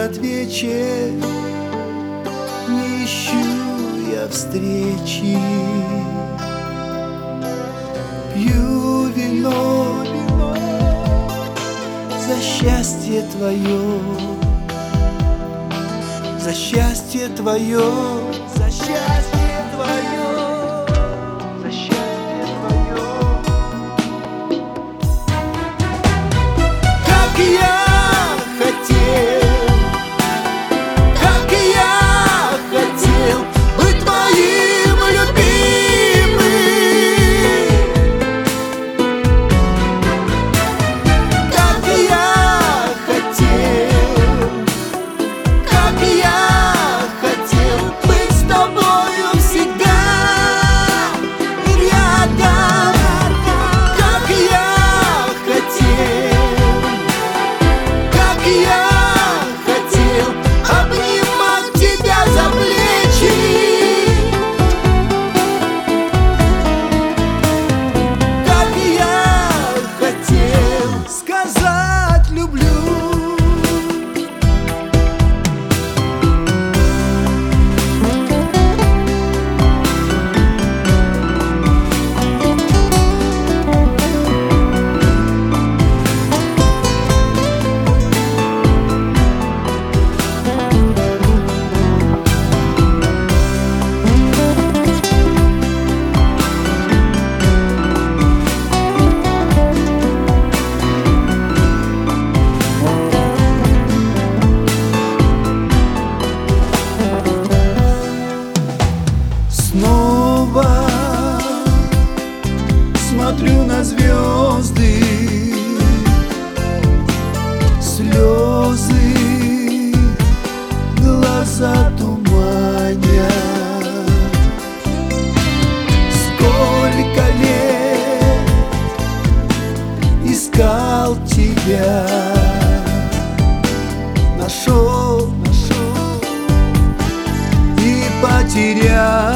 этот вечер не ищу я встречи. Пью вино за счастье твое, за счастье твое, за счастье твое, за счастье твое. Как я хотел, как я хотел быть твоим любимым. Как я хотел, как я хотел быть с тобою всегда рядом. Как я хотел, как я хотел обнимать тебя за плечи. Как я хотел сказать люблю. Снова смотрю на звезды, слезы глаза туманят. Сколько лет искал тебя, нашел и потерял.